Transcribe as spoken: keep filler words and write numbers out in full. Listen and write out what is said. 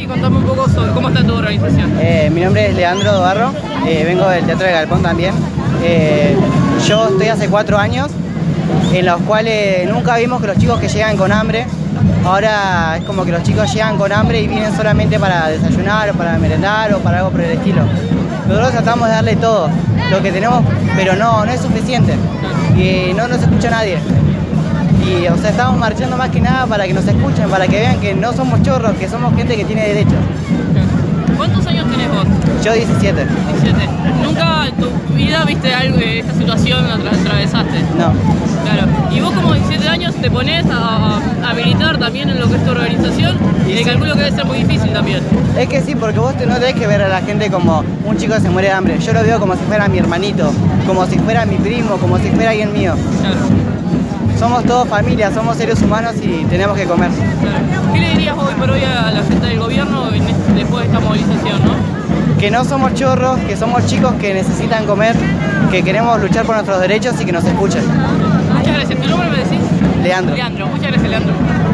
contame un poco sobre cómo está tu organización. Eh, mi nombre es Leandro Dobarro, eh, vengo del Teatro de Galpón también. Eh, yo estoy hace cuatro años, en los cuales nunca vimos que los chicos que llegan con hambre, ahora es como que los chicos llegan con hambre y vienen solamente para desayunar o para merendar o para algo por el estilo. Nosotros tratamos de darle todo, lo que tenemos, pero no, no es suficiente y no nos escucha nadie. Y o sea, estamos marchando más que nada para que nos escuchen, para que vean que no somos chorros, que somos gente que tiene derechos. ¿Cuántos años tenés vos? Yo diecisiete. diecisiete. ¿Nunca en tu vida viste algo de esta situación, la atra- atravesaste? No. Claro. Y vos como diecisiete años te pones a, a militar también en lo que es tu organización y te calculo que debe ser muy difícil también. Es que sí, porque vos no tenés que ver a la gente como un chico que se muere de hambre. Yo lo veo como si fuera mi hermanito, como si fuera mi primo, como si fuera alguien mío. Claro. Somos todos familia, somos seres humanos y tenemos que comer. Claro. ¿Qué le dirías hoy por hoy a la gente del gobierno en este- después de esta movilización, no? Que no somos chorros, que somos chicos que necesitan comer, que queremos luchar por nuestros derechos y que nos escuchen. Muchas gracias. ¿Tu nombre me decís? Leandro. Leandro. Muchas gracias, Leandro.